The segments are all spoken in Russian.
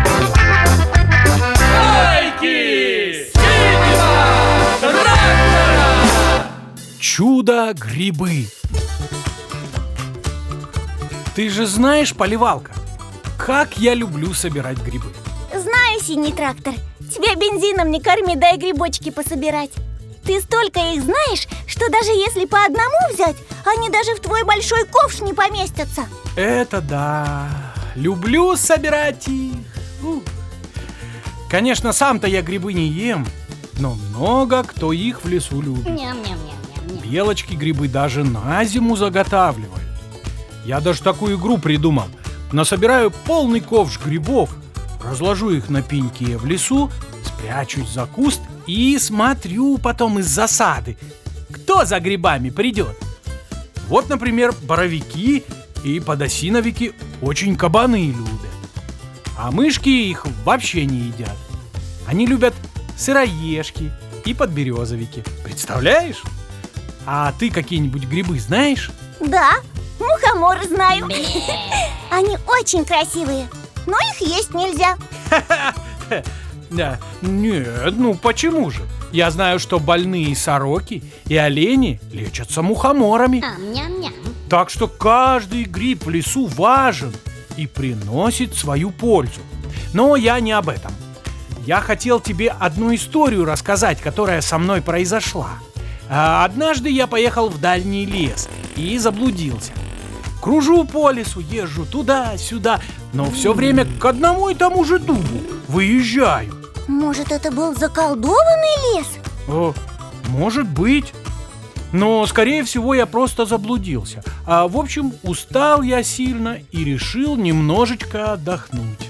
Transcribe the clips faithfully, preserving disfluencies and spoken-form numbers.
Байки Синего трактора. Чудо-грибы. Ты же знаешь, Поливалка, как я люблю собирать грибы. Знаю, Синий трактор. Тебя бензином не корми, дай грибочки пособирать. Ты столько их знаешь, что даже если по одному взять, они даже в твой большой ковш не поместятся. Это да. Люблю собирать их. Ух. Конечно, сам-то я грибы не ем, но много кто их в лесу любит. Ням-ням-ням-ням-ням. Белочки грибы даже на зиму заготавливают. Я даже такую игру придумал. Насобираю полный ковш грибов, разложу их на пеньке в лесу, спрячусь за куст и смотрю потом из засады, кто за грибами придет. Вот, например, боровики и подосиновики очень кабаны любят, а мышки их вообще не едят. Они любят сыроежки и подберезовики. Представляешь? А ты какие-нибудь грибы знаешь? Да, мухомор знаю. Они очень красивые, но их есть нельзя. Да, нет, ну почему же? Я знаю, что больные сороки и олени лечатся мухоморами. Так что каждый гриб в лесу важен и приносит свою пользу. Но я не об этом. Я хотел тебе одну историю рассказать, которая со мной произошла. Однажды я поехал в дальний лес и заблудился. Кружу по лесу, езжу туда-сюда, но все время к одному и тому же дубу выезжаю. Может, это был заколдованный лес? О, может быть. Но, скорее всего, я просто заблудился. А, в общем, устал я сильно и решил немножечко отдохнуть.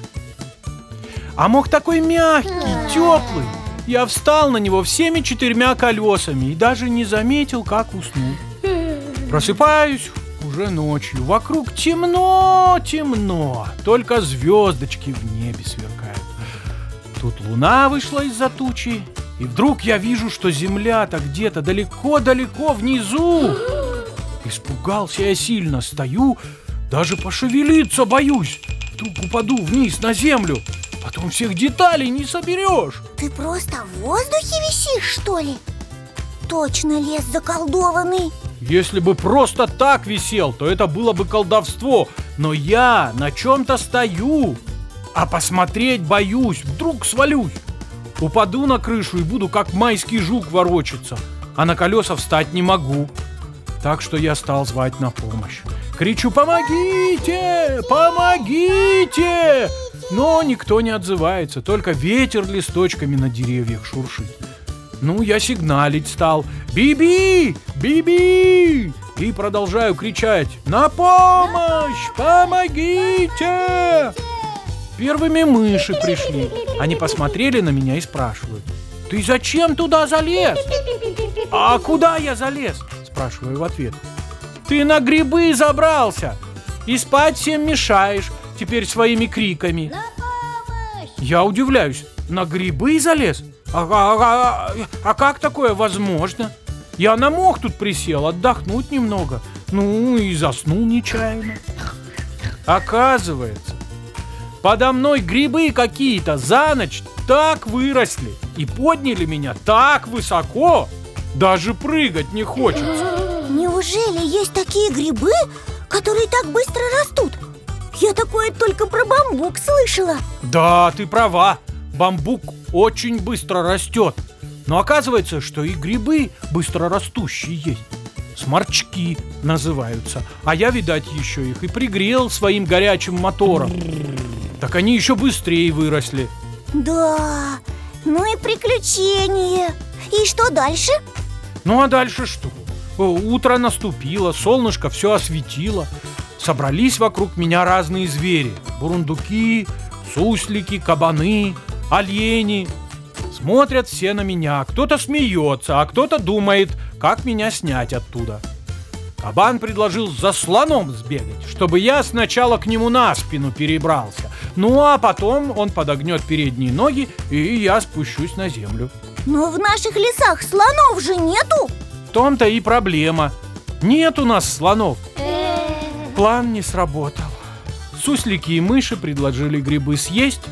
А мох такой мягкий, теплый. Я встал на него всеми четырьмя колесами и даже не заметил, как уснул. Просыпаюсь уже ночью. Вокруг темно-темно. Только звездочки в небе сверкают. Тут луна вышла из-за тучи. И вдруг я вижу, что земля-то где-то далеко-далеко внизу. Испугался я сильно, стою, даже пошевелиться боюсь. Вдруг упаду вниз на землю. Потом всех деталей не соберешь. Ты просто в воздухе висишь, что ли? Точно лес заколдованный. Если бы просто так висел, то это было бы колдовство. Но я на чем-то стою, а посмотреть боюсь, вдруг свалюсь. Упаду на крышу и буду как майский жук ворочаться, а на колеса встать не могу. Так что я стал звать на помощь. Кричу: помогите! Помогите! Но никто не отзывается, только ветер листочками на деревьях шуршит. Ну, я сигналить стал: «Би-би! Би-би!» И продолжаю кричать: «На помощь! Помогите!» Первыми мыши пришли. Они посмотрели на меня и спрашивают: «Ты зачем туда залез?» «А куда я залез?» Спрашиваю в ответ. «Ты на грибы забрался и спать всем мешаешь теперь своими криками». Я удивляюсь: на грибы залез? А, а, а, а как такое возможно? Я на мох тут присел отдохнуть немного. Ну и заснул нечаянно. Оказывается, подо мной грибы какие-то за ночь так выросли и подняли меня так высоко, даже прыгать не хочется. Неужели есть такие грибы, которые так быстро растут? Я такое только про бамбук слышала. Да, ты права, бамбук очень быстро растет. Но оказывается, что и грибы быстрорастущие есть. Сморчки называются. А я, видать, еще их и пригрел своим горячим мотором. Так они еще быстрее выросли. Да, ну и приключения. И что дальше? Ну а дальше что? Утро наступило, солнышко все осветило. Собрались вокруг меня разные звери: бурундуки, суслики, кабаны, олени. Смотрят все на меня, кто-то смеется, а кто-то думает, как меня снять оттуда. Кабан предложил за слоном сбегать, чтобы я сначала к нему на спину перебрался. Ну а потом он подогнет передние ноги, и я спущусь на землю. Но в наших лесах слонов же нету. В том-то и проблема. Нет у нас слонов. План не сработал. Суслики и мыши предложили грибы съесть,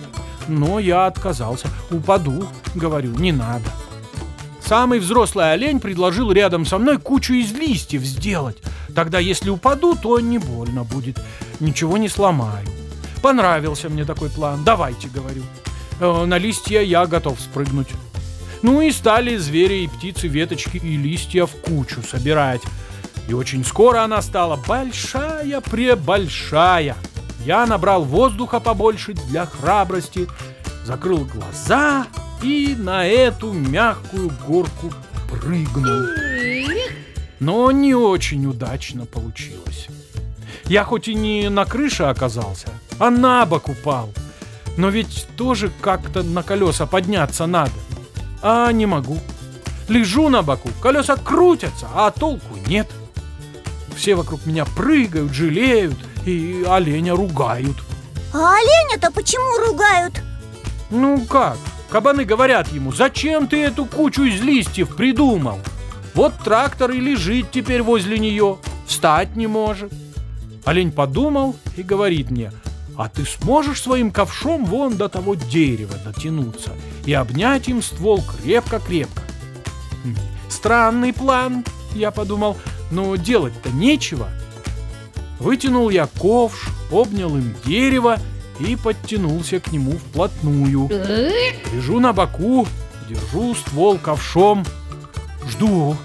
Но я отказался. Упаду, говорю, не надо. Самый взрослый олень предложил рядом со мной кучу из листьев сделать. Тогда, если упаду, то не больно будет. Ничего не сломаю. Понравился мне такой план. Давайте, говорю. Э, на листья я готов спрыгнуть. Ну и стали звери и птицы веточки и листья в кучу собирать. И очень скоро она стала большая-пребольшая. Я набрал воздуха побольше для храбрости, закрыл глаза и на эту мягкую горку прыгнул. Но не очень удачно получилось. Я хоть и не на крыше оказался, а на бок упал. Но ведь тоже как-то на колеса подняться надо. А не могу. Лежу на боку, колеса крутятся, а толку нет. Все вокруг меня прыгают, жалеют и оленя ругают. А оленя-то почему ругают? Ну как? Кабаны говорят ему: зачем ты эту кучу из листьев придумал? Вот трактор и лежит теперь возле нее, встать не может. Олень подумал и говорит мне: а ты сможешь своим ковшом вон до того дерева дотянуться и обнять им ствол крепко-крепко? Странный план, я подумал, но делать-то нечего. Вытянул я ковш, обнял им дерево и подтянулся к нему вплотную. Лежу на боку, держу ствол ковшом, жду.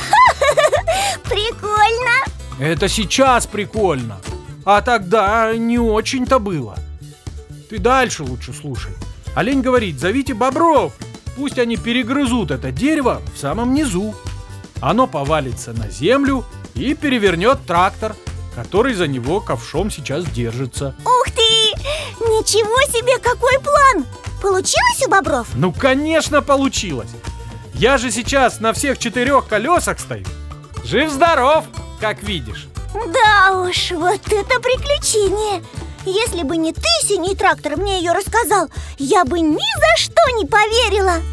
Прикольно! Это сейчас прикольно, а тогда не очень-то было. Ты дальше лучше слушай. Олень говорит: зовите бобров, пусть они перегрызут это дерево в самом низу. Оно повалится на землю и перевернет трактор, который за него ковшом сейчас держится. Ух ты! Ничего себе, какой план! Получилось у бобров? Ну, конечно, получилось. Я же сейчас на всех четырех колесах стою. Жив-здоров, как видишь. Да уж, вот это приключение! Если бы не ты, синий трактор, мне ее рассказал, я бы ни за что не поверила.